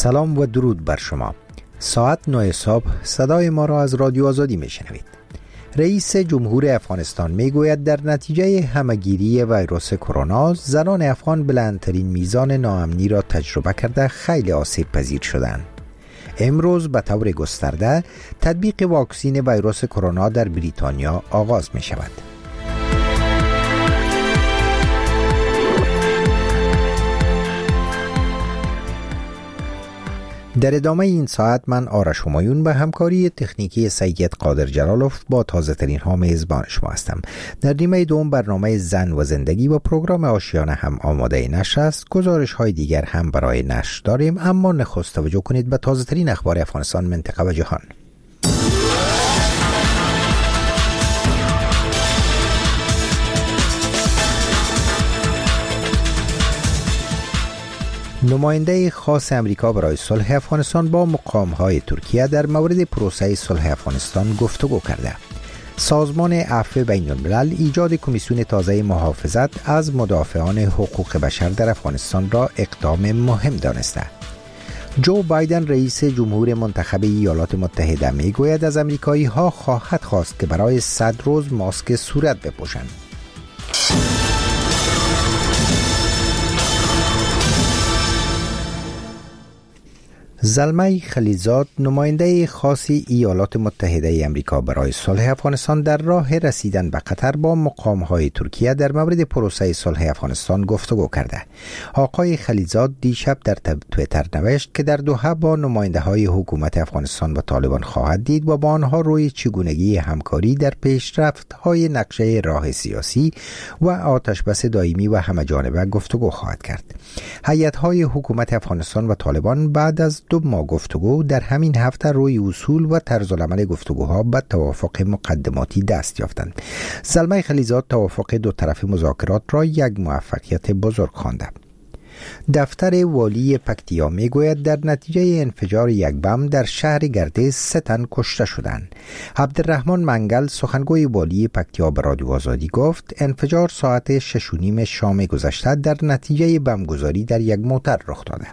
سلام و درود بر شما. ساعت 9 صبح صدای ما را از رادیو آزادی میشنوید. رئیس جمهور افغانستان میگوید در نتیجه همهگیری ویروس کرونا زنان افغان بلندترین میزان ناامنی را تجربه کرده خیلی آسیب پذیر شدند. امروز به طور گسترده تطبیق واکسین ویروس کرونا در بریتانیا آغاز می شود. در ادامه این ساعت من آرش همایون به همکاری تکنیکی سید قادر جلالوف با تازه ترین ها میزبان شما هستم. در نیمه دوم برنامه زن و زندگی و پروگرام آشیانه هم آماده نشر است. گزارش های دیگر هم برای نشر داریم، اما نخست توجه کنید به تازه ترین اخبار افغانستان، منطقه و جهان. نماینده خاص امریکا برای صلح افغانستان با مقام‌های ترکیه در مورد پروسه صلح افغانستان گفتگو کرده. سازمان عفو بین‌الملل ایجاد کمیسیون تازه محافظت از مدافعان حقوق بشر در افغانستان را اقدام مهم دانسته. جو بایدن رئیس جمهور منتخب ایالات متحده میگوید از امریکایی‌ها خواهد خواست که برای 100 روز ماسک صورت بپوشند. زلمه خلیلزاد نماینده خاص ایالات متحده امریکا برای صلح افغانستان در راه رسیدن به قطر با مقام‌های ترکیه در مورد پروسه صلح افغانستان گفتگو کرده. آقای خلیلزاد دیشب در توییتر نوشت که در دوحه با نماینده‌های حکومت افغانستان و طالبان خواهد دید و با آنها روی چگونگی همکاری در پیشرفت‌های نقشه راه سیاسی و آتشبس دائمی و همه‌جانبه گفتگو خواهد کرد. هیئت‌های حکومت افغانستان و طالبان بعد از 2 ماه گفتگو در همین هفته روی اصول و طرزالعمل گفتگوها به توافق مقدماتی دست یافتند. زلمه خلیلزاد توافق دو طرف مذاکرات را یک موفقیت بزرگ خوانده. دفتر والی پکتیا میگوید در نتیجه انفجار یک بم در شهر گردیز 3 تن کشته شدند. عبدالرحمن منگل سخنگوی والی پکتیا به رادیو آزادی گفت انفجار ساعت 6:30 شام گذشته در نتیجه بمگذاری در یک موتر رخ داده.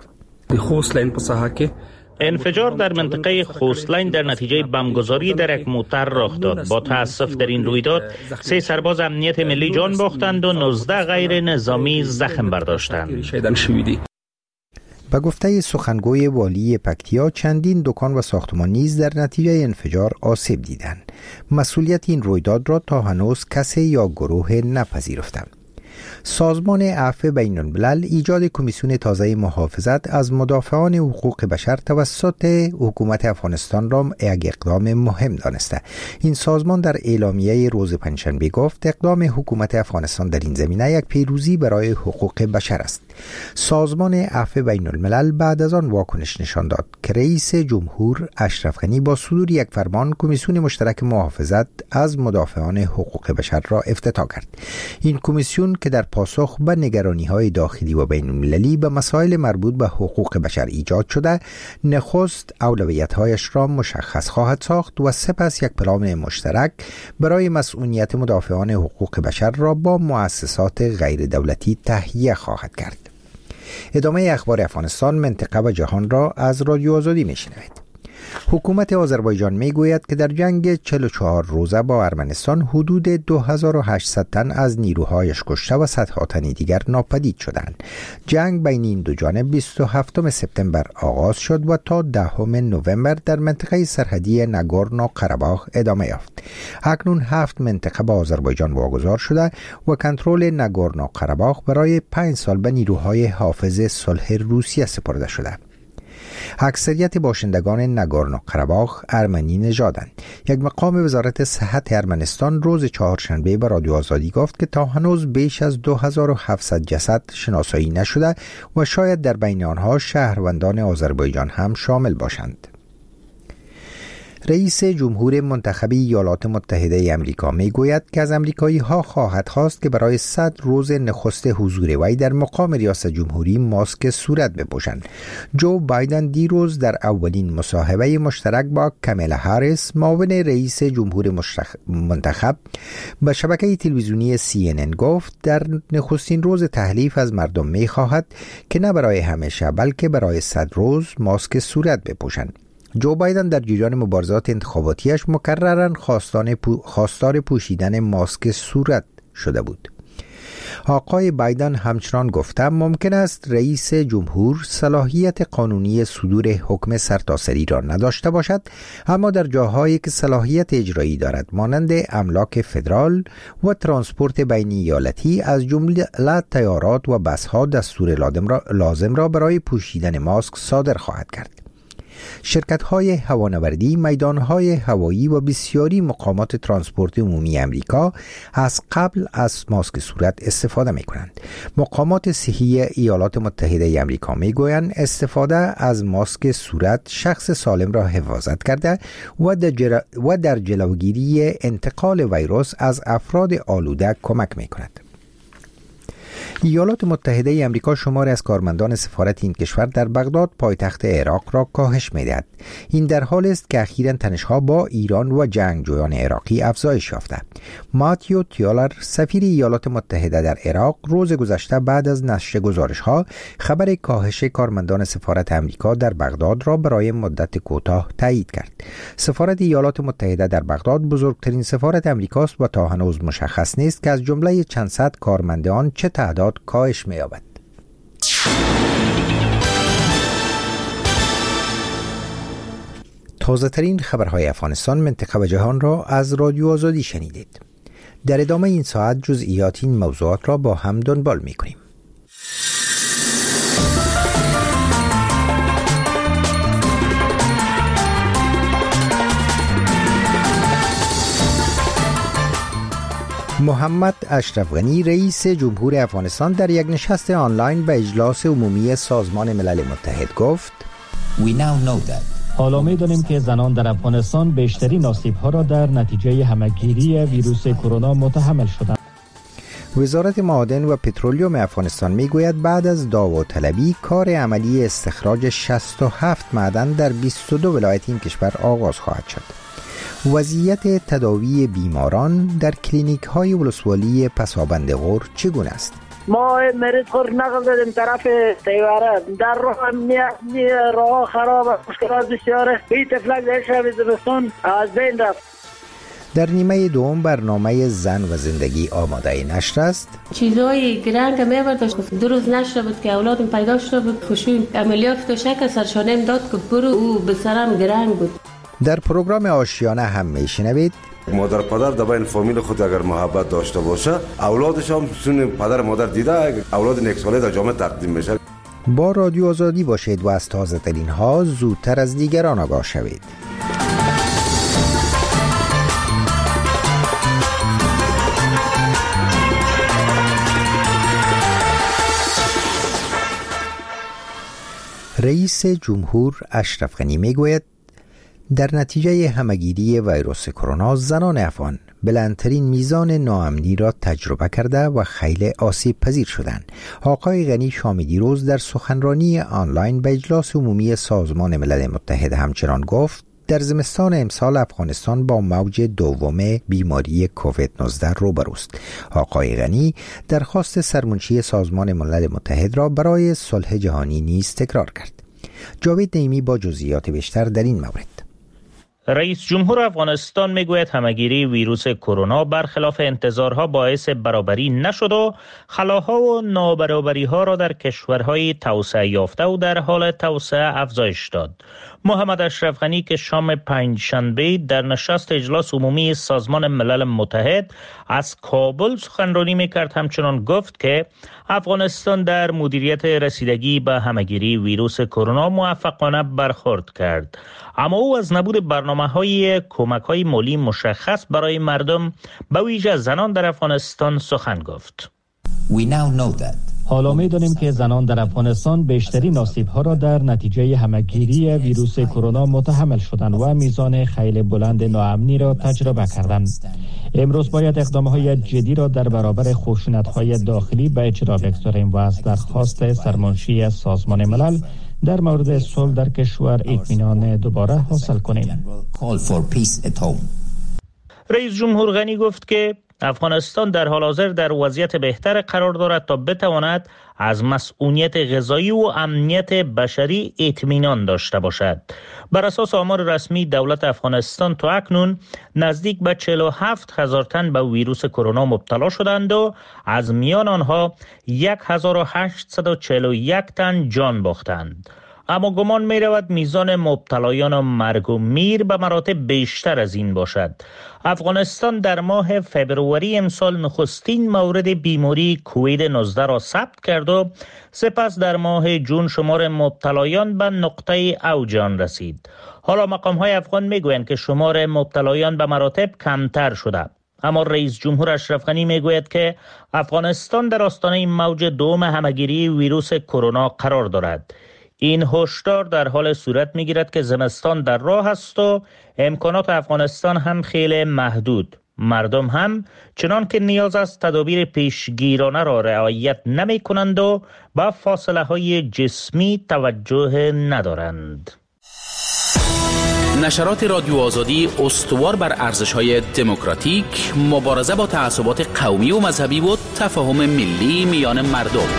انفجار در منطقه خوستلاین در نتیجه بمبگذاری در یک موتر رخ داد. با تأسف در این رویداد 3 سرباز امنیت ملی جان باختند و 19 غیر نظامی زخم برداشتند. به گفته سخنگوی والی پکتیا چندین دکان و ساختمان نیز در نتیجه انفجار آسیب دیدند. مسئولیت این رویداد را تا هنوز کسی یا گروه نپذیرفتند. سازمان عفو بین‌الملل ایجاد کمیسیون تازه محافظت از مدافعان حقوق بشر توسط حکومت افغانستان را یک اقدام مهم دانسته. این سازمان در اعلامیه روز پنجشنبه گفت اقدام حکومت افغانستان در این زمینه یک پیروزی برای حقوق بشر است. سازمان عفو بین‌الملل بعد از آن واکنش نشان داد که رئیس جمهور اشرف غنی با صدور یک فرمان کمیسیون مشترک محافظت از مدافعان حقوق بشر را افتتاح کرد. این کمیسیون که در پاسخ به نگرانی‌های داخلی و بین‌المللی به مسائل مربوط به حقوق بشر ایجاد شده، نخست اولویت‌هایش را مشخص خواهد ساخت و سپس یک پلان مشترک برای مسئولیت مدافعان حقوق بشر را با مؤسسات غیر دولتی تهیه خواهد کرد. ادامه اخبار افغانستان، منطقه و جهان را از رادیو آزادی میشنوید. حکومت آذربایجان میگوید که در جنگ 44 روزه با ارمنستان حدود 2800 تن از نیروهایش کشته و صدها تن دیگر ناپدید شدند. جنگ بین این دو جانب 27 سپتامبر آغاز شد و تا 10 نوامبر در منطقه سرحدی ناگورنو قره‌باخ ادامه یافت. اکنون 7 منطقه به آذربایجان واگذار شده و کنترل ناگورنو قره‌باخ برای 5 سال به نیروهای حافظ صلح روسیه سپرده شده. اکثریت باشندگان ناگورنو قره‌باخ ارمنی نژادند. یک مقام وزارت صحت ارمنستان روز چهارشنبه به رادیو آزادی گفت که تا هنوز بیش از 2700 جسد شناسایی نشده و شاید در بین آنها شهروندان آذربایجان هم شامل باشند. رئیس جمهور منتخب ایالات متحده آمریکا میگوید که از آمریکایی‌ها خواهد خواست که برای 100 روز نخست حضور وی در مقام ریاست جمهوری ماسک صورت بپوشند. جو بایدن دیروز در اولین مصاحبه مشترک با کامالا هاریس معاون رئیس جمهور منتخب به شبکه تلویزیونی CNN گفت در نخستین روز تحلیف از مردم می‌خواهد که نه برای همیشه بلکه برای 100 روز ماسک صورت بپوشند. جو بایدن در جریان مبارزات انتخاباتیش مکرراً خواستار پوشیدن ماسک صورت شده بود. آقای بایدن همچنان گفته ممکن است رئیس جمهور صلاحیت قانونی صدور حکم سرتاسری را نداشته باشد، اما در جاهایی که صلاحیت اجرایی دارد مانند املاک فدرال و ترانسپورت بین ایالتی از جمله طیارات و بس‌ها دستور لازم را برای پوشیدن ماسک صادر خواهد کرد. شرکت‌های هوانوردی، میدان‌های هوایی و بسیاری مقامات ترانسپورت عمومی امریکا از قبل از ماسک صورت استفاده می‌کنند. مقامات صحی ایالات متحده آمریکا می‌گویند استفاده از ماسک صورت شخص سالم را حفاظت کرده و در جلوگیری انتقال ویروس از افراد آلوده کمک می‌کند. ایالات متحده آمریکا شماری از کارمندان سفارت این کشور در بغداد پایتخت عراق را کاهش می‌دهد. این در حال است که اخیراً تنش‌ها با ایران و جنگجویان عراقی افزایش یافته. ماتیو تیالر سفیر ایالات متحده در عراق روز گذشته بعد از نشر گزارش‌ها خبر کاهش کارمندان سفارت آمریکا در بغداد را برای مدت کوتاه تایید کرد. سفارت ایالات متحده در بغداد بزرگترین سفارت آمریکاست و تا هنوز مشخص نیست که از جمله چند صد کارمند آن چه تعداد کاهش می‌یابد. تازه‌ترین خبرهای افغانستان، منطقه و جهان را از رادیو آزادی شنیدید. در ادامه این ساعت جزئیات این موضوعات را با هم دنبال می‌کنیم. محمد اشرف غنی رئیس جمهور افغانستان در یک نشست آنلاین به اجلاس عمومی سازمان ملل متحد گفت حالا می‌دانیم که زنان در افغانستان بیشترین آسیب‌ها را در نتیجه همه‌گیری ویروس کرونا متحمل شدند. وزارت معادن و پترولیوم افغانستان میگوید بعد از داوطلبی کار عملی استخراج 67 معدن در 22 ولایت این کشور آغاز خواهد شد. وضعیت تداوی بیماران در کلینیک های ولسوالی پسابند غور چگونه است؟ ما مریض خور نقل دادیم طرف تیواره، در راه خراب، مشکلات بسیاره. این تفلک در شب زمستان از بین رفت. در نیمه دوم برنامه زن و زندگی آماده نشر است. چیزای گرنگ می‌برداشت. 2 روز نشر بود که اولادم پیدا شده بود. خوشون عملیات تو شک سرشانم داد که برو او به سرم گرنگ بود. در پروگرام آشیانه هم میشنوید مادر پدر در بین فامیل خود اگر محبت داشته باشه اولادش هم سون پدر مادر دیده اولاد نیک ساله در جامعه تقدیم میشه. با رادیو آزادی باشید و از تازه ترین ها زودتر از دیگران آگاه شوید. رئیس جمهور اشرف غنی میگوید در نتیجه همه‌گیری ویروس کرونا زنان افغان بلندترین میزان ناامنی را تجربه کرده و خیلی آسیب پذیر شدند. آقای غنی شام دیروز در سخنرانی آنلاین به اجلاس عمومی سازمان ملل متحد همچنان گفت در زمستان امسال افغانستان با موج دوم بیماری کووید 19 روبروست. آقای غنی درخواست سرمنشی سازمان ملل متحد را برای صلح جهانی نیز تکرار کرد. جاوید نعیمی با جزئیات بیشتر در این مورد. رئیس جمهور افغانستان میگوید همه‌گیری ویروس کرونا برخلاف انتظارها باعث برابری نشد و خلاها و نابرابری‌ها را در کشورهای توسعه یافته و در حال توسعه افزایش داد. محمد اشرف غنی که شام پنجشنبه در نشست اجلاس عمومی سازمان ملل متحد از کابل سخنرانی میکرد همچنان گفت که افغانستان در مدیریت رسیدگی به همه‌گیری ویروس کرونا موفقانه برخورد کرد، اما او از نبود برنامه‌های کمک‌های مالی مشخص برای مردم به ویژه زنان در افغانستان سخن گفت. حالا می‌دانیم که زنان در افغانستان بیشترین آسیب‌ها را در نتیجه همگیری ویروس کرونا متحمل شدند و میزان خیلی بلند ناامنی را تجربه کردند. امروز باید اقدام‌های جدی را در برابر خشونت‌های داخلی به اجرا بگذاریم و از درخواست سرمنشی سازمان ملل در مورد صلح در کشور اطمینان دوباره حاصل کنیم. رئیس جمهور غنی گفت که افغانستان در حال حاضر در وضعیت بهتر قرار دارد تا بتواند از مسئولیت غذایی و امنیت بشری اطمینان داشته باشد. بر اساس آمار رسمی دولت افغانستان تا اکنون نزدیک به 47,000 تن به ویروس کرونا مبتلا شدند و از میان آنها 1841 تن جان باختند. اما گمان می رود میزان مبتلایان و مرگ و میر به مراتب بیشتر از این باشد. افغانستان در ماه فبروری امسال نخستین مورد بیماری کووید 19 را ثبت کرد و سپس در ماه جون شمار مبتلایان به نقطه اوج آن رسید. حالا مقام‌های افغان میگویند که شمار مبتلایان به مراتب کمتر شده. اما رئیس جمهور اشرف غنی میگوید که افغانستان در آستانه موج دوم همهگیری ویروس کرونا قرار دارد. این هشدار در حال صورت میگیرد که زمستان در راه است و امکانات افغانستان هم خیلی محدود. مردم هم چنان که نیاز است تدابیر پیشگیرانه را رعایت نمی کنند و با فاصله های جسمی توجه ندارند. نشرات رادیو آزادی استوار بر ارزش‌های دموکراتیک، مبارزه با تعصبات قومی و مذهبی و تفاهم ملی میان مردم.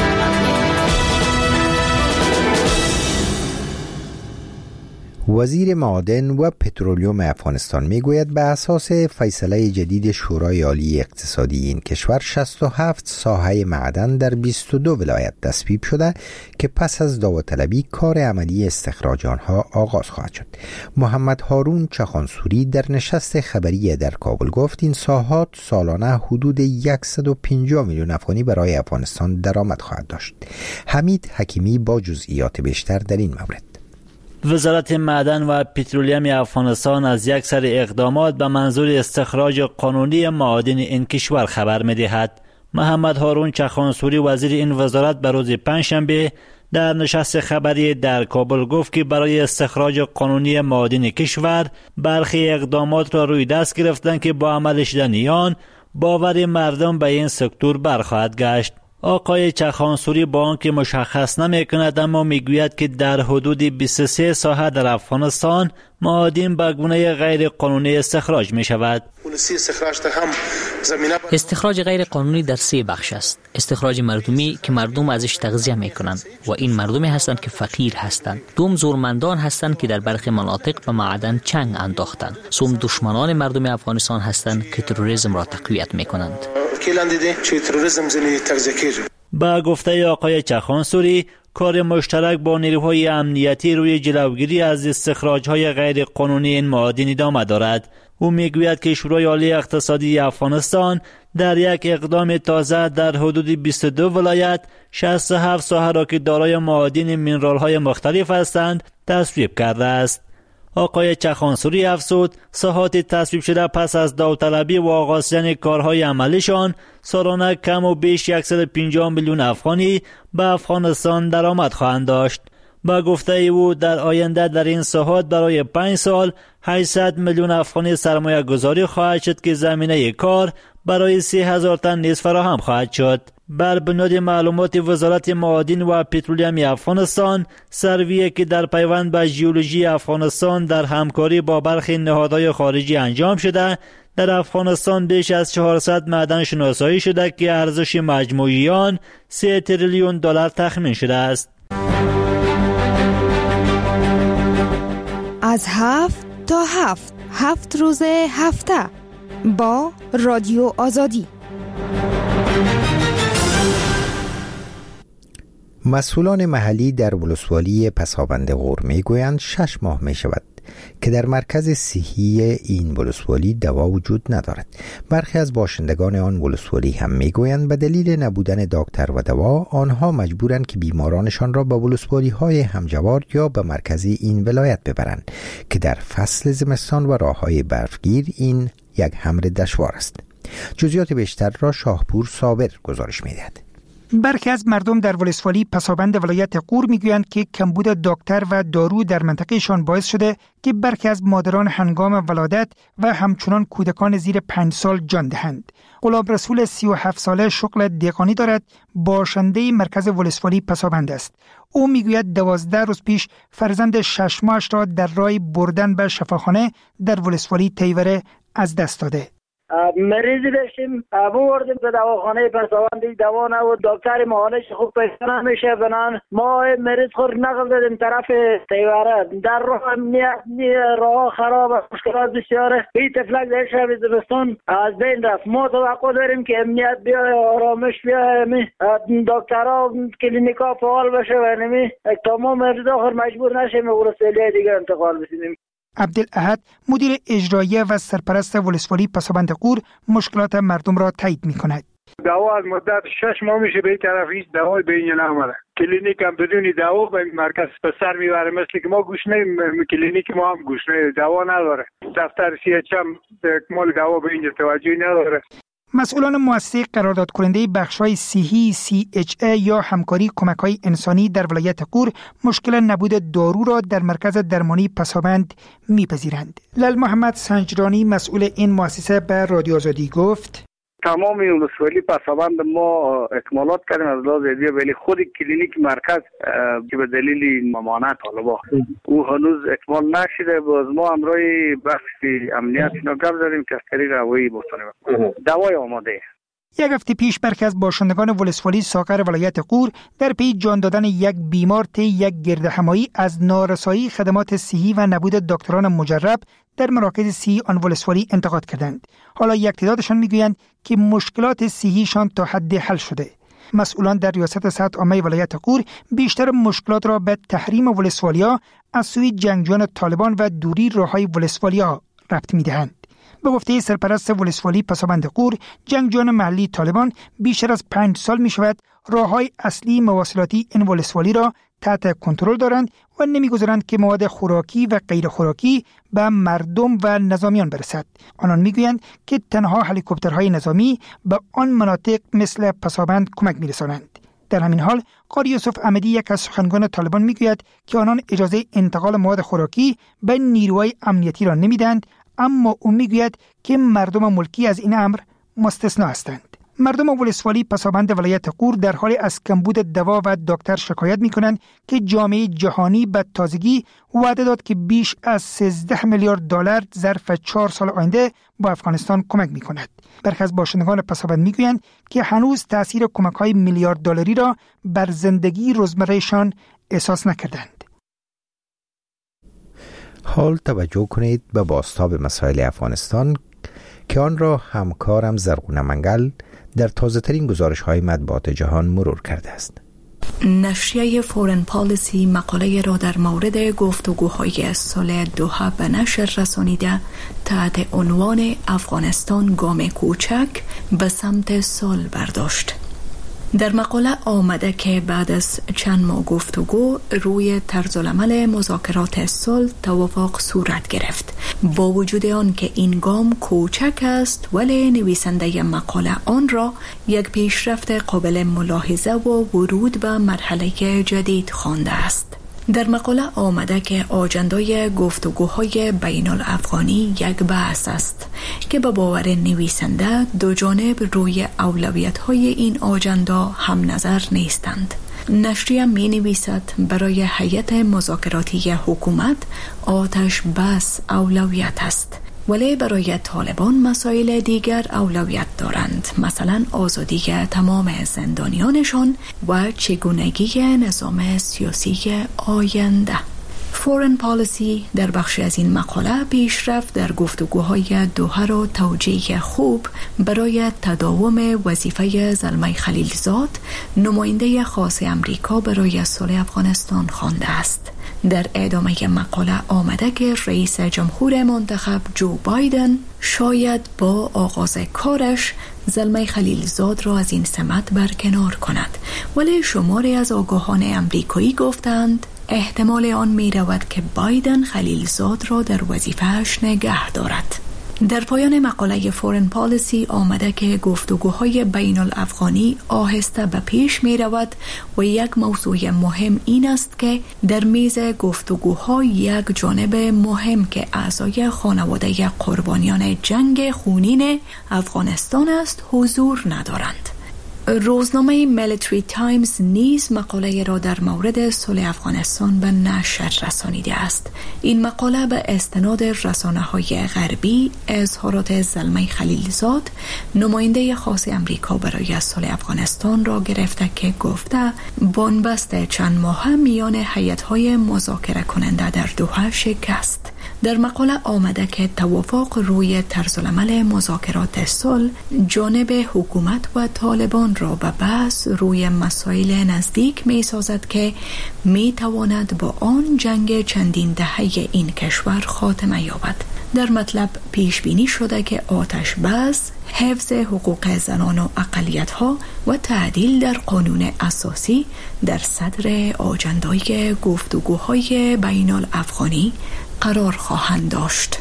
وزیر معادن و پترولیوم افغانستان میگوید به اساس فیصله جدید شورای عالی اقتصادی این کشور 67 ساحه معدن در 22 ولایت تصویب شده که پس از داوطلبی کار عملی استخراج آنها آغاز خواهد شد. محمد هارون چخانسوری در نشست خبری در کابل گفت این ساحات سالانه حدود 150 میلیون افغانی برای افغانستان درآمد خواهد داشت. حمید حکیمی با جزئیات بیشتر در این مورد. وزارت معدن و پترولیوم افغانستان از یک سری اقدامات به منظور استخراج قانونی معادن این کشور خبر می‌دهد. محمد هارون چخانسوری وزیر این وزارت به روز پنجشنبه در نشست خبری در کابل گفت که برای استخراج قانونی معادن کشور برخی اقدامات را روی دست گرفتند که با عمل شدن آن باور مردم به این سکتور برخواهد گشت. آقای چخانسوری با آنکه مشخص نمی‌کند اما میگوید که در حدود 23 ساحه در افغانستان معادن به گونه غیر قانونی استخراج می شود. استخراج غیر قانونی در 3 بخش است. استخراج مردمی که مردم ازش تغذیه می کنند و این مردمی هستند که فقیر هستند. دوم زورمندان هستند که در برخی مناطق به معدن چنگ انداختند. سوم دشمنان مردم افغانستان هستند که تروریسم را تقویت می کنند. با گفته آقای چخانسوری کار مشترک با نیروهای امنیتی روی جلوگیری از استخراج‌های غیر قانونی این معادن ادامه دارد. او میگوید که شورای عالی اقتصادی افغانستان در یک اقدام تازه در حدود 22 ولایت 67 ساحه را که دارای معادن مینرال‌های مختلف هستند تصویب کرده است. آقای چخانسوری افزود ساحات تصویب شده پس از داوطلبی و آغاز شدن کارهای عملیشان سالانه کم و بیش 150 میلیون افغانی به افغانستان درآمد خواهند داشت. با گفته او در آینده در این ساحات برای 5 سال 800 میلیون افغانی سرمایه گذاری خواهد شد که زمینه کار برای 30,000 تن نیز فراهم خواهد شد. بر بنیاد معلومات وزارت معادن و پترولیوم افغانستان، سروی که در پیوند به ژئولوژی افغانستان در همکاری با برخی نهادهای خارجی انجام شده، در افغانستان بیش از 400 معدن شناسایی شده که ارزش مجموعی آن 3 تریلیون دلار تخمین شده است. از 7 تا 7 روز هفته با رادیو آزادی. مسئولان محلی در ولسوالی پسابند غور میگویند 6 ماه می شود که در مرکز صحی این ولسوالی دوا وجود ندارد. برخی از باشندگان آن ولسوالی هم میگویند به دلیل نبودن دکتر و دوا آنها مجبورند که بیمارانشان را به ولسوالی های همجوار یا به مرکز این ولایت ببرند که در فصل زمستان و راههای برفگیر این یک امر دشوار است. جزئیات بیشتر را شاهپور صابر گزارش می‌دهد. برخی از مردم در ولسوالی پسابند ولایت غور میگویند که کمبود دکتر و دارو در منطقهشان باعث شده که برخی از مادران هنگام ولادت و همچنان کودکان زیر 5 سال جان دهند. غلام رسول 37 ساله شغل دهقانی دارد، باشنده مرکز ولسوالی پسابند است. او میگوید 12 روز پیش فرزند 6 ماهش را در راه بردن به شفاخانه در ولسوالی تیوره از دست داده. مریضی داشتیم، بردیم به دواخانه پسابندی، دوا نبود، دکتر معالج خوب پیدا نمیشه بنان ما مریض خود نقل دادیم طرف تیوره. در راه خراب، مشکلات بسیاره. این تفلک در شب زمستان از بین رفت. ما توقع داریم که امنیت بیای، آرامش بیای، دکترها کلینیکا فعال بشه و تمام مریضا خود مجبور نشیم به ولسوالی دیگه انتقال بدیم. عبدالاحد مدیر اجرایی و سرپرست ولسوالی پسابند غور مشکلات مردم را تایید می‌کند. دوا از مدت 6 ماه میشه به این طرف هیچ دوای به اینجا نامده. کلینیک هم بدون دوا به مرکز به سر میبره، مثل که ما گوش نیم، کلینیک ما هم گوش نیم، دوا نداره. دفتر CH هم مال دوا به اینجا توجهی نداره. مسئولان مؤسسه قرارداد کننده بخش‌های صحی CHA یا همکاری کمک‌های انسانی در ولایت غور مشکل نبود دارو را در مرکز درمانی پسابند می‌پذیرند. لال محمد سنجرانی مسئول این مؤسسه به رادیو آزادی گفت: تمام ولسوالی پسابند ما اکمالات کردیم از لحاظ ادویه، ولی خود کلینیک مرکز که به دلیل ممانعت طالبا او هنوز اکمال نشده. باز ما همراه بخش امنیت اینا گپ زدیم که از طریق هوایی بسانیم دوای آماده. یک هفته پیش برخی از باشندگان ولسوالی ساغر ولایت غور در پی جان دادن یک بیمار طی یک گردهمایی از نارسایی خدمات صحی و نبود دکتران مجرب در مراکز صحی آن ولسوالی انتقاد کردند. حالا یک تعدادشان میگویند که مشکلات صحیشان تا حد حل شده. مسئولان در ریاست صحت عامه ولایت غور بیشتر مشکلات را به تحریم ولسوالیا از سوی جنگجویان طالبان و دوری راههای ولسوالیا ربط میدهند. به گفته سرپرست ولسوالی پسابند غور، جنگجویان محلی طالبان بیشتر از 5 سال می شود راههای اصلی مواصلاتی این ولسوالی را تحت کنترل دارند و نمیگذارند که مواد خوراکی و غیر خوراکی به مردم و نظامیان برسد. آنان میگویند که تنها هلیکوپترهای نظامی به آن مناطق مثل پسابند کمک میرسانند. در همین حال قاری یوسف احمدی، یک از سخنگویان طالبان، میگوید که آنان اجازه انتقال مواد خوراکی به نیروهای امنیتی را نمیدند، اما او میگوید که مردم ملکی از این امر مستثنا هستند. مردم ولسوالی پسابند ولایت غور در حال از کمبود دوا و دکتر شکایت میکنند که جامعه جهانی به تازگی وعده داد که بیش از 13 میلیارد دلار ظرف 4 سال آینده با افغانستان کمک میکند. برخی از باشندگان پسابند میگویند که هنوز تاثیر کمک‌های میلیارد دلاری را بر زندگی روزمرهشان احساس نکردند. حال توجه کنید به بازتاب مسائل افغانستان که آن را همکارم زرغونه منگل در تازه‌ترین گزارش‌های مطبوعات جهان مرور کرده است. نشریه فورن پالیسی مقاله را در مورد گفتگوهای صلح دوحه به نشر رسانیده تحت عنوان افغانستان گام کوچک به سمت صلح برداشت. در مقاله آمده که بعد از چند ماه گفتگو روی طرزالعمل مذاکرات صلح توافق صورت گرفت. با وجود آن که این گام کوچک است، ولی نویسنده مقاله آن را یک پیشرفت قابل ملاحظه و ورود به مرحله جدید خوانده است. در مقاله آمده که آجندای گفتگوهای بین الافغانی یک بحث است که به باور نویسنده دو جانب روی اولویت‌های این آجندا هم نظر نیستند. نشریه می نویسد برای هیئت مذاکراتی حکومت آتش بس اولویت است، ولی برای طالبان مسائل دیگر اولویت دارند، مثلا آزادی تمام زندانیانشان و چگونگی نظام سیاسی آینده. فورن پالیسی در بخش از این مقاله پیشرفت در گفتگوهای دوحه را توجیه خوب برای تداوم وظیفه زلمه خلیلزاد، نماینده خاص امریکا برای صلح افغانستان خوانده است. در ادامه مقاله آمده که رئیس جمهور منتخب جو بایدن شاید با آغاز کارش زلمه خلیلزاد را از این سمت برکنار کند، ولی شماری از آگاهان امریکایی گفتند احتمال آن می رود که بایدن خلیلزاد را در وظیفه‌اش نگه دارد. در پایان مقاله فورن پالیسی آمده که گفتگوهای بین الافغانی آهسته به پیش می رود و یک موضوع مهم این است که در میز گفتگوها یک جانب مهم که اعضای خانواده قربانیان جنگ خونین افغانستان است حضور ندارند. روزنامه میلیتری تایمز نیز مقاله را در مورد صلح افغانستان به نشر رسانیده است. این مقاله به استناد رسانه‌های غربی اظهارات زلمه خلیلزاد، نماینده خاص امریکا برای صلح افغانستان را گرفته که گفته بنبست چند ماه میان هیئت‌های مذاکره کننده در دوحه شکست. در مقاله آمده که توافق روی طرزالعمل مذاکرات صلح جانب حکومت و طالبان را به بحث روی مسائل نزدیک می سازد که می تواند با آن جنگ چندین دهه این کشور خاتمه یابد. در مطلب پیش بینی شده که آتش بس، حفظ حقوق زنان و اقلیت‌ها و تعدیل در قانون اساسی در صدر آجندای گفتگوهای بین الافغانی قرار خواهند داشت.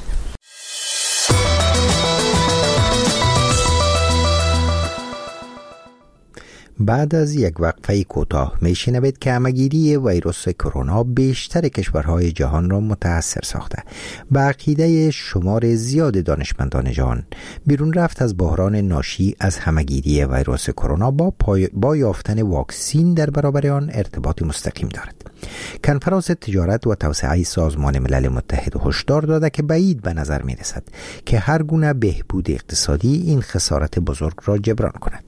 بعد از یک وقفه کوتاه میشنوید که همه‌گیری ویروس کرونا بیشتر کشورهای جهان را متاثر ساخته. به عقیده شمار زیاد دانشمندان جهان، بیرون رفت از بحران ناشی از همه‌گیری ویروس کرونا با یافتن واکسین در برابر آن ارتباط مستقیم دارد. کنفرانس تجارت و توسعه سازمان ملل متحد هشدار داده که بعید به نظر می رسد که هر گونه بهبود اقتصادی این خسارت بزرگ را جبران کند.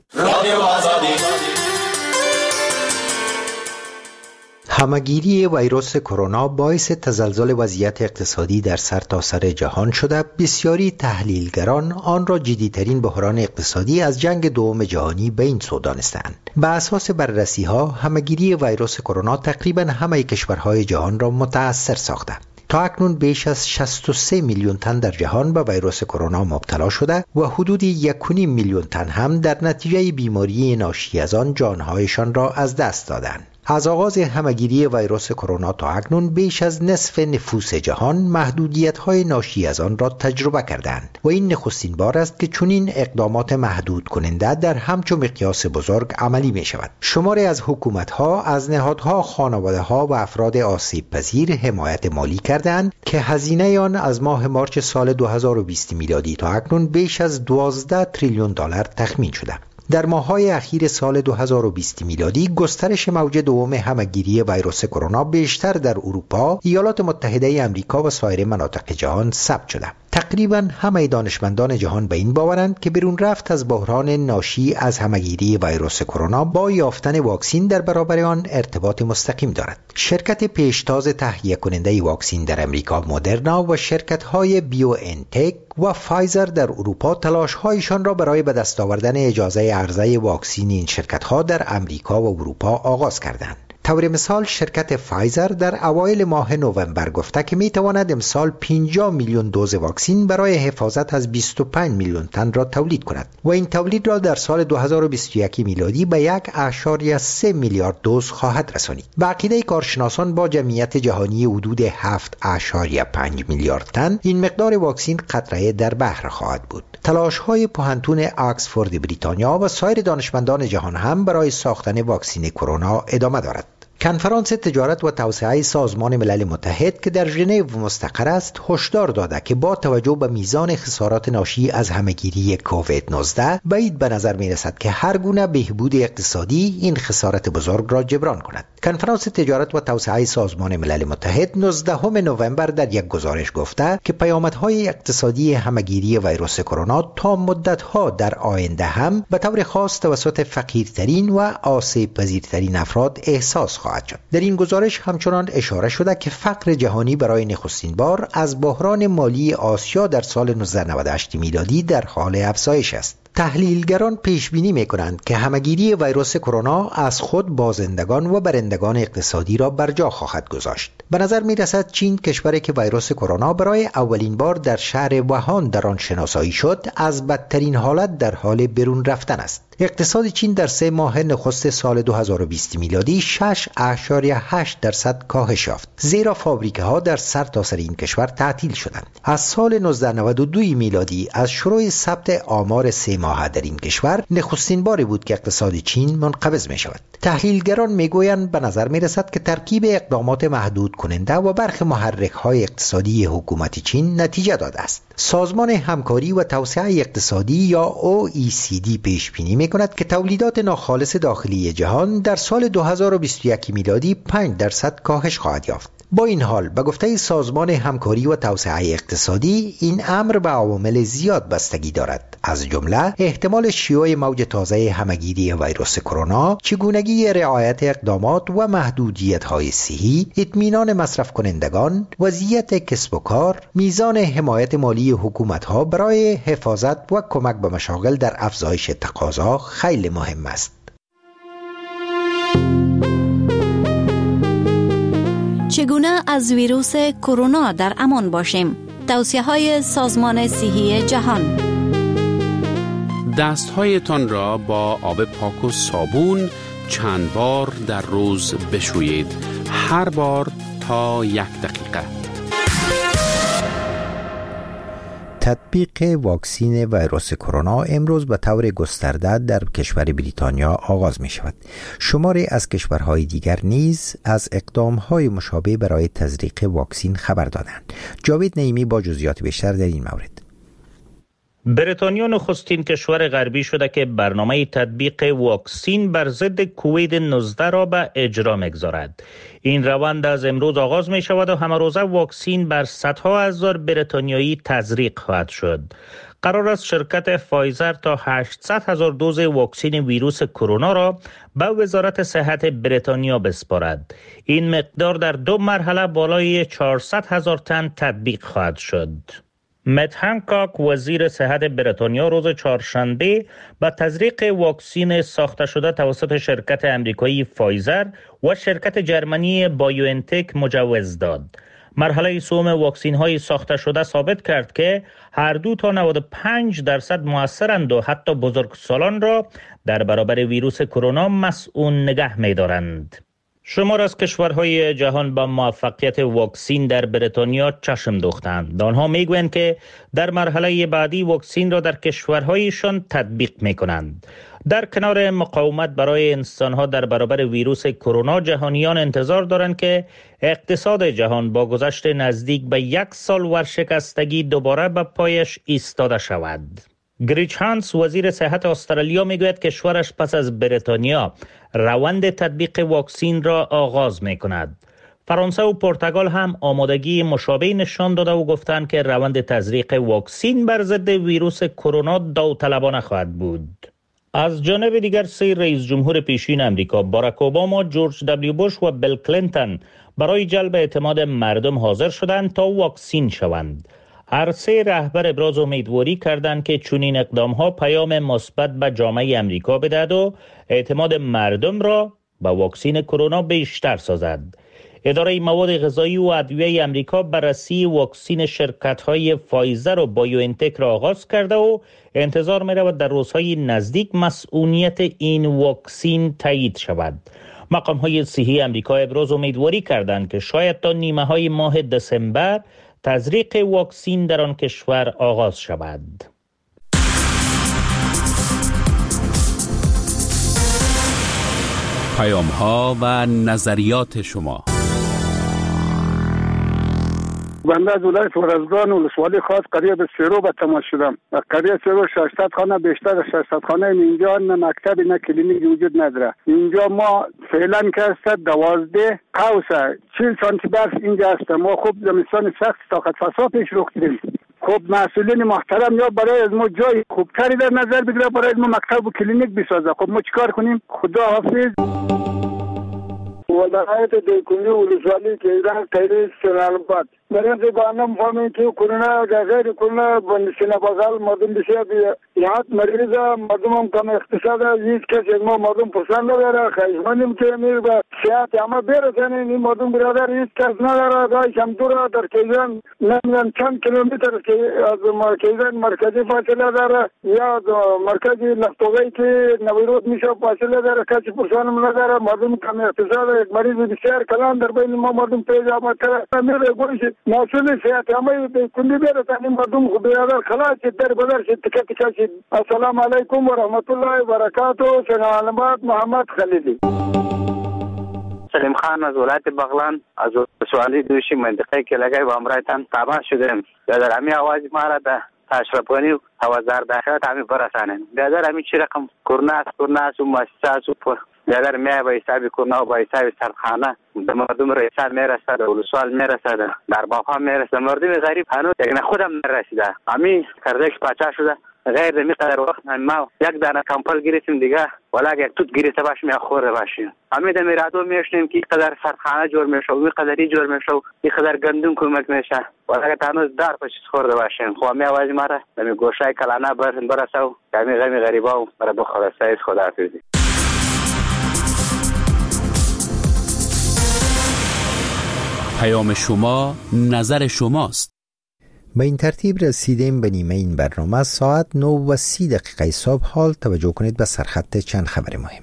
همه‌گیری ویروس کرونا باعث تزلزل وضعیت اقتصادی در سرتاسر جهان شده. بسیاری تحلیلگران آن را جدی‌ترین بحران اقتصادی از جنگ دوم جهانی به این سو دانسته‌اند. به اساس بررسی‌ها همه‌گیری ویروس کرونا تقریباً همه کشورهای جهان را متأثر ساخته. تا اکنون بیش از 63 میلیون تن در جهان به ویروس کرونا مبتلا شده و حدود 1.5 میلیون تن هم در نتیجه بیماری ناشی از آن جانهایشان را از دست دادند. از آغاز همه‌گیری ویروس کرونا تا اکنون بیش از نصف نفوس جهان محدودیت‌های ناشی از آن را تجربه کردند و این نخستین بار است که چنین اقدامات محدود کننده در همچون مقیاس بزرگ عملی می شود. شماری از حکومت‌ها از نهادها، خانواده‌ها و افراد آسیب پذیر حمایت مالی کردند که هزینه آن از ماه مارچ سال 2020 میلادی تا اکنون بیش از 12 تریلیون دلار تخمین شده. در ماه‌های اخیر سال 2020 میلادی گسترش موج دوم همه‌گیری ویروس کرونا بیشتر در اروپا، ایالات متحده آمریکا و سایر مناطق جهان ثبت شده. تقریباً همه دانشمندان جهان به این باورند که بیرون رفت از بحران ناشی از همه‌گیری ویروس کرونا با یافتن واکسین در برابر آن ارتباط مستقیم دارد. شرکت پیشتاز تهیه کننده واکسین در امریکا مدرنا و شرکت‌های بیو انتک و فایزر در اروپا تلاش‌هایشان را برای به دست آوردن اجازه عرضه واکسین این شرکت‌ها در امریکا و اروپا آغاز کردند. طور مثال شرکت فایزر در اوایل ماه نوامبر گفته که میتواند امسال 50 میلیون دوز واکسین برای حفاظت از 25 میلیون تن را تولید کند و این تولید را در سال 2021 میلادی به 1.3 میلیارد دوز خواهد رسانید. به عقیده کارشناسان با جمعیت جهانی حدود 7.5 میلیارد تن این مقدار واکسین قطره در بحر خواهد بود. تلاش‌های پوهنتون آکسفورد بریتانیا و سایر دانشمندان جهان هم برای ساختن واکسین کرونا ادامه دارد. کنفرانس تجارت و توسعه سازمان ملل متحد که در ژنو مستقر است هشدار داده که با توجه به میزان خسارات ناشی از همه‌گیری کووید 19 بعید به نظر می رسد که هر گونه بهبود اقتصادی این خسارت بزرگ را جبران کند. کنفرانس تجارت و توسعه سازمان ملل متحد 19 نوامبر در یک گزارش گفته که پیامدهای اقتصادی همه‌گیری ویروس کرونا تا مدت‌ها در آینده هم به طور خاص توسط فقیرترین و آسیب پذیرترین افراد احساس خواهد شد. در این گزارش همچنان اشاره شده که فقر جهانی برای نخستین بار از بحران مالی آسیا در سال 1998 میلادی در حال افزایش است. تحلیلگران پیش بینی می‌کنند که همه‌گیری ویروس کرونا از خود بازندگان و برندگان اقتصادی را بر جا خواهد گذاشت. به نظر می‌رسد چین، کشوری که ویروس کرونا برای اولین بار در شهر ووهان در آن شناسایی شد، از بدترین حالت در حال برون رفتن است. اقتصاد چین در 3 ماه نخست سال 2020 میلادی 6.8% کاهش یافت، زیرا فابریکه‌ها در سرتاسر این کشور تعطیل شدند. از سال 1992 میلادی، از شروع ثبت آمار 3 ماه در این کشور، نخستین باری بود که اقتصاد چین منقبض می شود. تحلیلگران می گویند به نظر می رسد که ترکیب اقدامات محدود کننده و برخی محرک های اقتصادی حکومت چین نتیجه داده است. سازمان همکاری و توسعه اقتصادی یا OECD پیش بینی می کند که تولیدات ناخالص داخلی جهان در سال 2021 میلادی 5% کاهش خواهد یافت. با این حال، به گفته سازمان همکاری و توسعه اقتصادی، این امر به عوامل زیاد بستگی دارد، از جمله احتمال شیوع موج تازه همه‌گیری ویروس کرونا، چگونگی رعایت اقدامات و محدودیت‌های صحی، اطمینان مصرف کنندگان، وضعیت کسب و کار، میزان حمایت مالی حکومت‌ها برای حفاظت و کمک به مشاغل در افزایش تقاضا خیلی مهم است. چگونه از ویروس کرونا در امان باشیم؟ توصیه‌های سازمان صحی جهان. دست‌هایتان را با آب پاک و صابون چند بار در روز بشویید، هر بار تا 1 دقیقه. تطبیق واکسین ویروس کرونا امروز به طور گسترده در کشور بریتانیا آغاز می شود. شماری از کشورهای دیگر نیز از اقدامهای مشابه برای تزریق واکسین خبر دادند. جاوید نعیمی با جزئیات بیشتر در این مورد. بریتانیا نخستین کشور غربی شده که برنامه تطبیق واکسین بر ضد کووید 19 را به اجرا می‌گذارد. این روند از امروز آغاز می شود و همه‌روزه واکسین بر صدها هزار بریتانیایی تزریق خواهد شد. قرار است شرکت فایزر تا 800,000 دوز واکسین ویروس کرونا را به وزارت صحت بریتانیا بسپارد. این مقدار در 2 مرحله بالای 400,000 تن تطبیق خواهد شد. مت هنکاک وزیر صحت بریتانیا روز چهارشنبه به تزریق واکسین ساخته شده توسط شرکت امریکایی فایزر و شرکت جرمنی بایوانتک مجوز داد. مرحله سوم واکسین های ساخته شده ثابت کرد که هر دو تا 95% مؤثرند و حتی بزرگسالان را در برابر ویروس کرونا مسئول نگه می دارند. شمار از کشورهای جهان با موفقیت واکسین در بریتانیا چشم دوختند. آنها میگویند که در مرحله بعدی واکسین را در کشورهایشان تطبیق میکنند. در کنار مقاومت برای انسانها در برابر ویروس کرونا، جهانیان انتظار دارند که اقتصاد جهان با گذشت نزدیک به 1 سال ورشکستگی دوباره به پایش ایستاده شود. گریچ هانس وزیر صحت استرالیا میگوید کشورش پس از بریتانیا روند تطبیق واکسین را آغاز می کند. فرانسه و پرتغال هم آمادگی مشابه نشان داده و گفتند که روند تزریق واکسین بر ضد ویروس کرونا داوطلبانه خواهد بود. از جانب دیگر 3 رئیس جمهور پیشین امریکا، باراک اوباما، جورج دبلیو بوش و بیل کلینتون، برای جلب اعتماد مردم حاضر شدند تا واکسین شوند. هر 3 رهبر ابراز امیدواری کردند که چنین اقدام‌ها پیام مثبت به جامعه امریکا بدهد و اعتماد مردم را به واکسین کرونا بیشتر سازد. اداره مواد غذایی و ادویه امریکا بررسی واکسین شرکت‌های فایزر و بایوانتک را آغاز کرده و انتظار می‌رود در روزهای نزدیک مسئولیت این واکسین تایید شود. مقام‌های صحی امریکا ابراز امیدواری کردند که شاید تا نیمه‌های ماه دسامبر تزریق واکسین در آن کشور آغاز شود. پیام‌ها و نظریات شما. بنده از ولایت ورزگان ولسوالی خاص قریه به سیرو به تماس شدم. قریه سیرو 600 خانه، بیشتر از 600 خانه اینجا نه مکتب نه کلینیک وجود نداره. اینجا ما فعلا که است 12 قوس 40 سانتی برف اینجا است. ما خوب زمستان سخت طاقت فرسا پیش رو کردیم. خب مسئولین محترم یا برای از ما جای خوبتری در نظر بگیره، برای از ما مکتب و کلینیک بسازه. خب ما چیکار کنیم؟ خدا حافظ. ولایت دلکوی ولسوالی کیران تیری سرالباد برای بانه مفهمیم که کرونا غیر کرونا سینه بغل مردم بسیار یاد مریض مردم هم کم اقتصاد هیچ کسی از ما مردم پسند نداره خیزمانیم که میر به سیاحت همه برسنه این مردم برادر هیچ کس نداره دای شمدور در کیزن نمیدن چند کیلومتر از کیزن مرکزی فاصله داره یا مرکزی لفتوغی که نویروت میشه فاصله داره کسی پرسانم نداره مردم کم اقتصاد یک مریض بسیار کلان در بین ما مردم پیش آمد کرده میره گوش مسئول سیاحت همه به کندی برسنه مردم خوب برادر خلاص در بدر شد تکه تکه شد. السلام علیکم و رحمت الله و برکاته. سلامات محمد خلیلی. سلیم خان از ولایت بغلان از سوالی دوشی منطقه که لگای با امرایتان تابع شدیم. در همی آواز ما را ده اشرف غنی و وزارت داخله همی برسانیم. در همی چی رقم کرونا است و مؤسسه است و در می با حساب کرونا و با حساب سرخانه در مردم رئیسان میرسد و ولسوال میرسد در باقا میرسد مردم غریب هنوز یک خودم نرسیده همی کردش پاچا شده غیر دمی قدر وقت ما یک دانه کمپل گرفتیم دیگه ولی یک توت گرفته باشیم یا خورده باشیم همی در میرادو میشنیم که قدر سرخانه جور میشه و قدری جور میشه و این قدر گندم کمک میشه ولی هنوز دار پشت خورده باشیم خب همی آواز ما را در گوشه کلانه برسه و همی غریبا و برای بخورسته خداحافظی. پیام شما نظر شماست. به این ترتیب رسیدیم به نیمه این برنامه. ساعت 9:30 صبح. حال توجه کنید به سرخط چند خبر مهم.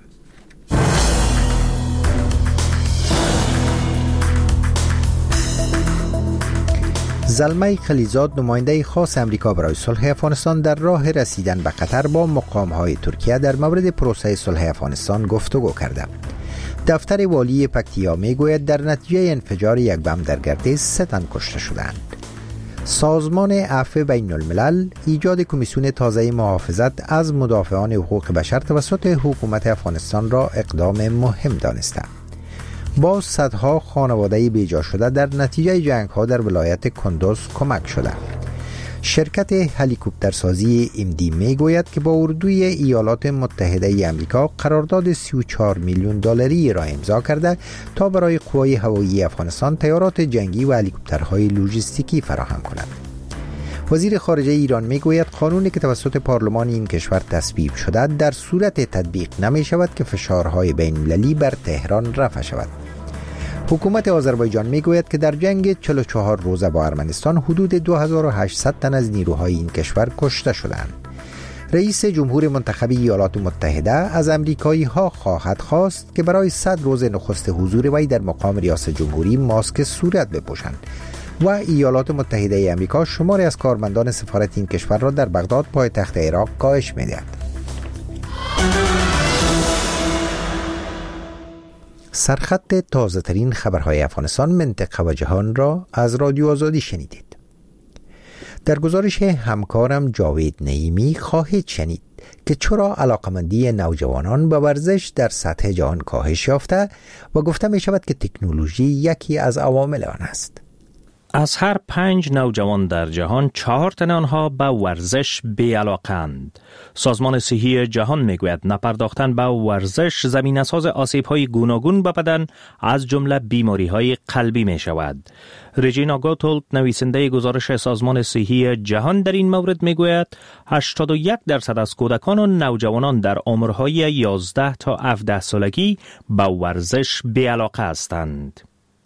زلمه خلیزاد نماینده خاص امریکا برای صلح افغانستان در راه رسیدن به قطر با مقام‌های ترکیه در مورد پروسه صلح افغانستان گفتگو کرده. دفتر والی پکتیا میگوید در نتیجه انفجار یک بم در گردیز 3 تن کشته شدند. سازمان عفو بین الملل ایجاد کمیسیون تازه محافظت از مدافعان حقوق بشر توسط حکومت افغانستان را اقدام مهم دانسته. با صدها خانواده بیجا شده در نتیجه جنگ‌ها در ولایت کندوز کمک شده. شرکت هلیکوپترسازی MD میگوید که با اردوی ایالات متحده آمریکا قرارداد 34 میلیون دلاری را امضا کرده تا برای قوای هوایی افغانستان تیارات جنگی و هلیکوپترهای لوجستیکی فراهم کند. وزیر خارجه ایران میگوید قانونی که توسط پارلمان این کشور تصویب شده در صورت تطبیق نمی شود که فشارهای بین المللی بر تهران رفع شود. حکومت آذربایجان میگوید که در جنگ 44 روزه با ارمنستان حدود 2800 تن از نیروهای این کشور کشته شدند. رئیس جمهور منتخب ایالات متحده از امریکایی ها خواهد خواست که برای 100 روز نخست حضور وی در مقام ریاست جمهوری ماسک صورت بپوشند و ایالات متحده آمریکا شماری از کارمندان سفارت این کشور را در بغداد پایتخت عراق کاهش می‌دهد. سرخط تازه ترین خبرهای افغانستان، منطقه و جهان را از رادیو آزادی شنیدید. در گزارش همکارم جاوید نعیمی خواهید شنید که چرا علاقمندی نوجوانان به ورزش در سطح جهان کاهش یافته و گفته می شود که تکنولوژی یکی از عوامل آن است. از هر 5 نوجوان در جهان 4 تن آنها به ورزش بی‌علاقه‌اند. سازمان صحی جهان میگوید نپرداختن به ورزش زمینه‌ساز آسیب‌های گوناگون به بدن از جمله بیماری‌های قلبی می‌شود. رژینا گوتولد نویسنده گزارش سازمان صحی جهان در این مورد میگوید 81% از کودکان و نوجوانان در عمرهای 11 تا 17 سالگی به ورزش بی‌علاقه هستند.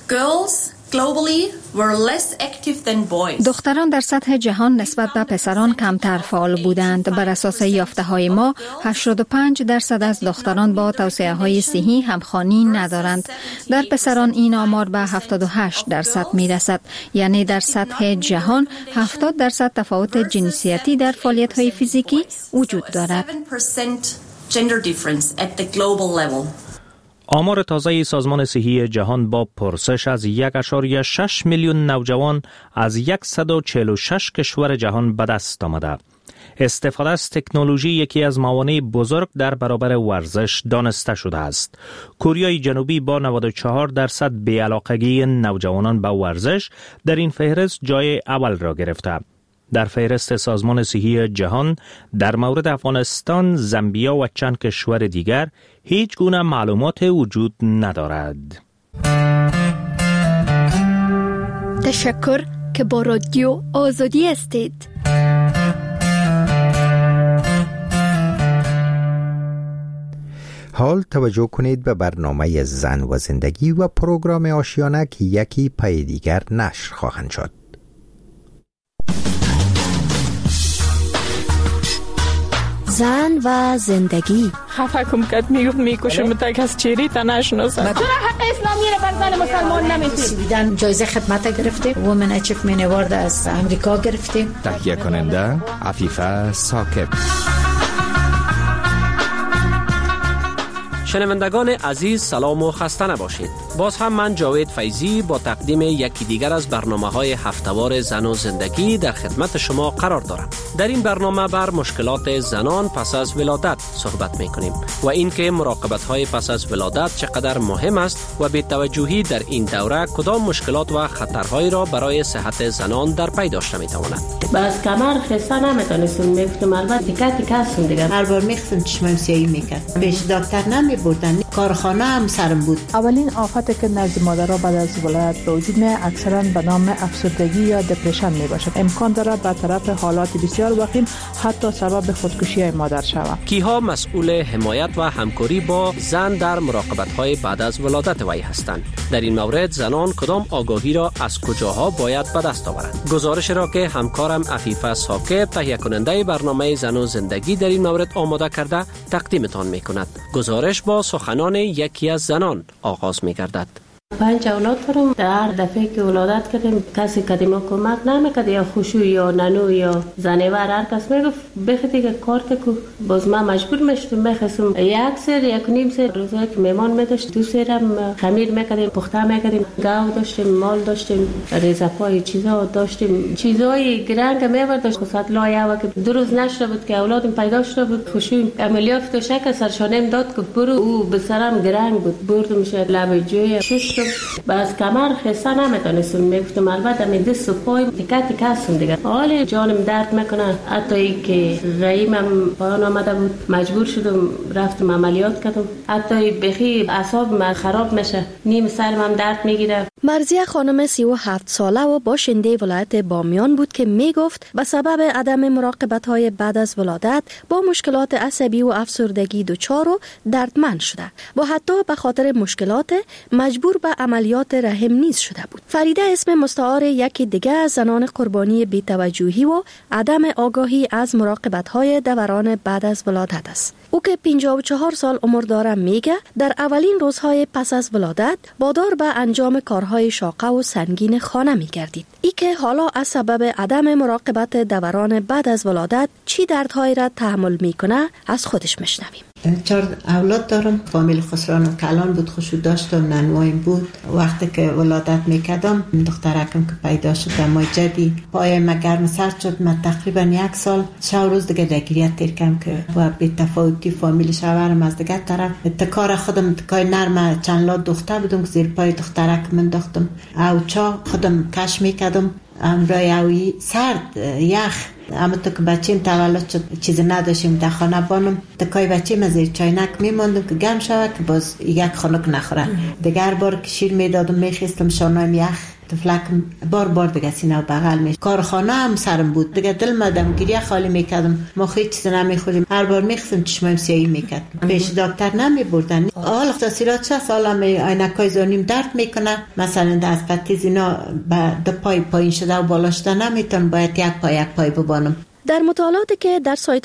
دختران در سطح جهان نسبت به پسران کمتر فعال بودند. بر اساس یافته‌های ما 85% از دختران با توصیه‌های صحی همخوانی ندارند. در پسران این آمار به 78% میرسد. یعنی در سطح جهان 70% تفاوت جنسیتی در فعالیت‌های فیزیکی وجود دارد. آمار تازه سازمان صحی جهان با پرسش از 1.6 میلیون نوجوان از 146 کشور جهان به دست آمده. استفاده از تکنولوژی یکی از موانع بزرگ در برابر ورزش دانسته شده است. کره جنوبی با 94% بی‌علاقگی نوجوانان به ورزش در این فهرست جای اول را گرفته. در فهرست سازمان صحی جهان در مورد افغانستان، زامبیا و چند کشور دیگر هیچ گونه معلومات وجود ندارد. تشکر که با رادیو آزادی هستید. حال توجه کنید به برنامه زن و زندگی و پروگرام آشیانه که یکی پای دیگر نشر خواهند شد. زن و زندگی. خفه کم کد میگفت میکشم تا کس چیری تا نشناسم. چرا حق اسلامی رو بر زن مسلمان نمیتونی؟ جایزه خدمت گرفته، وومن اچیومنت اوارد از امریکا گرفته. تهیه کننده عفیفه ساکب. شنوندگان عزیز سلام و خسته نباشید. باز هم من جاوید فیضی با تقدیم یکی دیگر از برنامه‌های هفته‌وار زن و زندگی در خدمت شما قرار دارم. در این برنامه بر مشکلات زنان پس از ولادت صحبت می‌کنیم و اینکه مراقبت‌های پس از ولادت چقدر مهم است و بی توجهی در این دوره کدام مشکلات و خطرهایی را برای صحت زنان در پی داشته می‌تواند. باز کمر خسته نمی‌تونستم میگفتم البته دیگه هستم دیگه. هر بار می‌خواستم چشمم سیاهی می‌کرد. پیش دکتر بردن. کارخانه هم سرم بود. اولین آفتی که نزد مادرها بعد از ولادت به وجود میاد اکثرا به نام افسردگی یا دپرشن می باشد. امکان دارد به طرف حالات بسیار وخیم حتی سبب خودکشی مادر شود. کیها مسئول حمایت و همکاری با زن در مراقبت‌های بعد از ولادت وی هستند؟ در این مورد زنان کدام آگاهی را از کجاها باید به دست آورند؟ گزارش را که همکارم عفیفه ساکب تهیه کننده برنامه زن و زندگی در این مورد آماده کرده تقدیمتان می‌کند. گزارش با سخنان یکی از زنان آغاز می‌گردد. 5 اولاد دارم. در هر دفعه که ولادت کردیم کسی کدیما کمک نمیکرد، یا خوشو یا ننو یا زنیور هر کس میگفت بخاطر که کار که باز من مجبور میشدم میخواستم یک سر یک نیم سر روزایی که میمان میداشت دو سرم خمیر میکردیم، پخته میکردیم، گاو داشتیم، مال داشتیم، ریزپای چیزا داشتیم، چیزای گرنگ میبرداشت. خصوصا لایه که دو روز نشده بود که اولادم پیدا شده بود، خوشو عملیات تو شک سرشانم داد که برو او به سرم گرنگ بود، بردم شه لب جوی شش باز کمر خسته نمیتونستم میگفتم البته می دست و پای تیکه تیکه هستم دیگه. حال جانم درد میکنه، حتی ای که رحیمم پایان آمده بود مجبور شدم رفتم عملیات کردم، حتی بخی اعصابم خراب میشه، نیم سرم درد میگیره. مرضیه خانم 37 ساله و باشنده ولایت بامیان بود که میگفت به سبب عدم مراقبت‌های بعد از ولادت با مشکلات عصبی و افسردگی دچار و دردمند شده و حتی به خاطر مشکلات مجبور به عملیات رحم نیز شده بود. فریده اسم مستعار یکی دیگه از زنان قربانی بی‌توجهی و عدم آگاهی از مراقبت‌های دوران بعد از ولادت است. او که 54 سال عمر داره میگه در اولین روزهای پس از ولادت وادار به انجام کارهای شاقه و سنگین خانه میگردید. ای که حالا از سبب عدم مراقبت دوران بعد از ولادت چی دردهایی را تحمل میکنه از خودش میشنویم. 4 اولاد دارم. فامیل خسران و کلان بود، خوشو داشتم، ننوایم بود. وقتی که ولادت میکردم دخترکم که پیدا شد دمای جدی پایم گرم سرد شد. من تقریبا 1 سال 6 روز دیگه درگیریت تیر کردم که با بی‌تفاوتی فامیل شوهرم از دیگه طرف تکار خودم تکای نرم چند لات دختر بودم که زیر پای دخترکم انداختم او چا خودم کش میکردم امرای اوی سرد یخ. اما تو که بچیم تولد شد چیزی نداشتیم در خانه بانم تکای بچیم از چاینک میماندم که گرم شود که باز یک خنک نخوره. دیگر بار که شیر میدادم میخیستم شانایم یخ تفلکم بار دیگه سینه و بغل میشه. کارخانه هم سرم بود دیگه، دل مدام گریه خالی میکردم، ما خیلی چیز نمیخوریم. هر بار میخواستم چشمم سیاهی میکرد، پیش دکتر نمیبردن. حالا تاثیرات چه سالم عینکای زانیم درد میکنه، مثلا از پتیز اینا به دو پای پایین شده و بالا شده نمیتون، باید یک پای ببانم. در مطالعاتی که در سایت